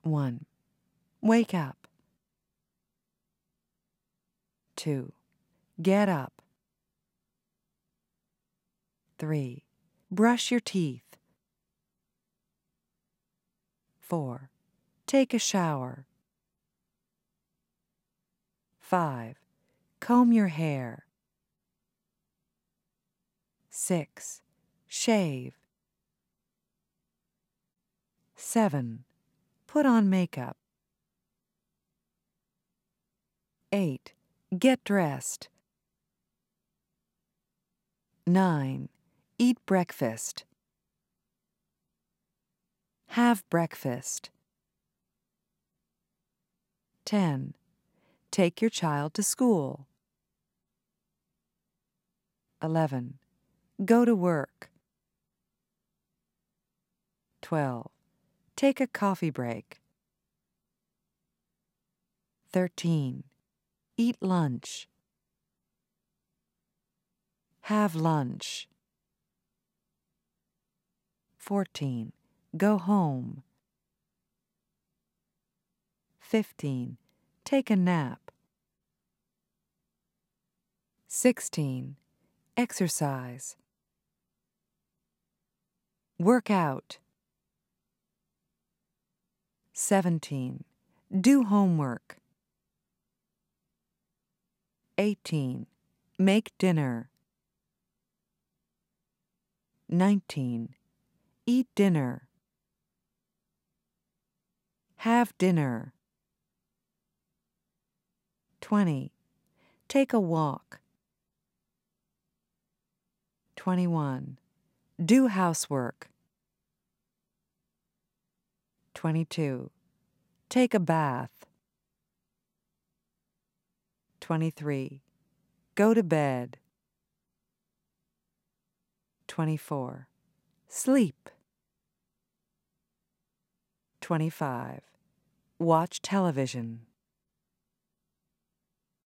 1. Wake up. 2. Get up. 3. Brush your teeth. 4. Take a shower. 5. Comb your hair. 6. Shave. 7. Put on makeup. 8. Get dressed. 9. Eat breakfast. Have breakfast. 10. Take your child to school. 11. Go to work. 12. Take a coffee break. 13. Eat lunch. Have lunch. 14. Go home. 15. Take a nap. 16. Exercise. Work out. 17. Do homework. 18. Make dinner. 19. Eat dinner. Have dinner. 20. Take a walk. 21. Do housework. 22. Take a bath. 23. Go to bed. 24. Sleep. 25. Watch television.